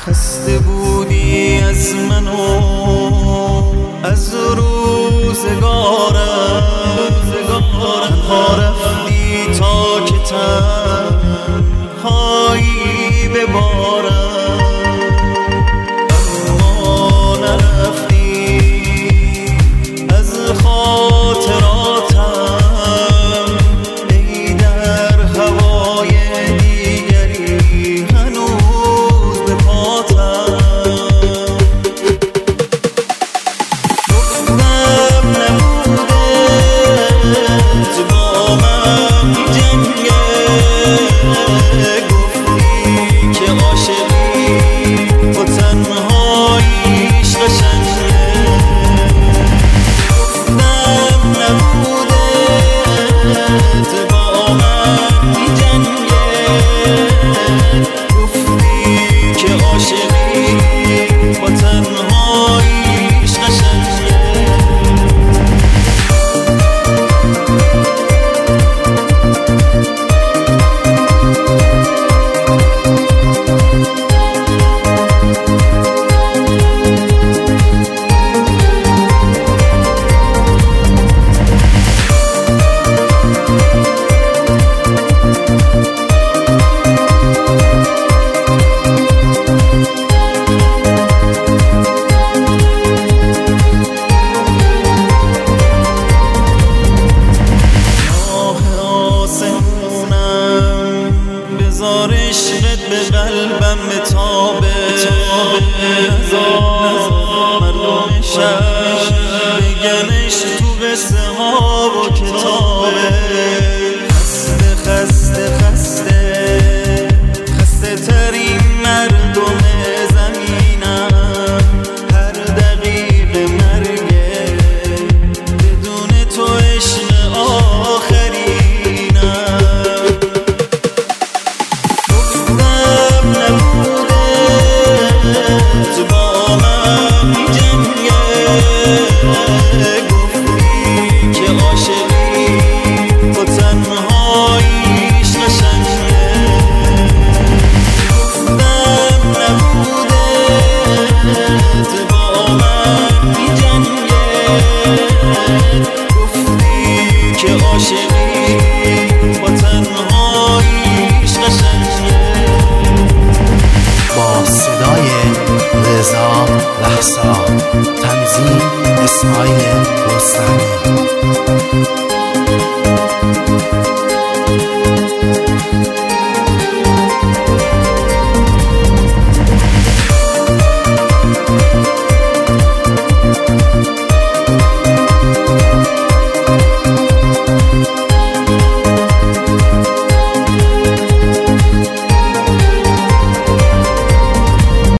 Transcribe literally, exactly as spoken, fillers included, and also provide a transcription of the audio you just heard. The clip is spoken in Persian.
خسته بودی از من و از روزگارم، تنها رفتی تا که تنهایی ببارم، اما نرفتی از خاطراتم، ای در هوای دیگری هنوز به پاتم. گفتم نبودت با من جنگه، گفتی که عاشقی با تنهاییش قشنگه. گفتم نبودت با من جنگه، گفتی که عاشقی با تنهاییش قشنگه. بذار عشقت به قلبم بتابه، نذار مردم شهر بگنش تو قصه ها و کتابه. خسته خسته خسته خسته ترین مردم زمینم، هر دقیقه مرگه بدون تو عشق آخرینم. گفتم نبودت با من جنگه، گفتی که عاشقی با تنهاییش قشنگه. گفتم نبودت با من جنگه، گفتی که عاشقی با تنهاییش قشنگه. با صدای رضا رهسا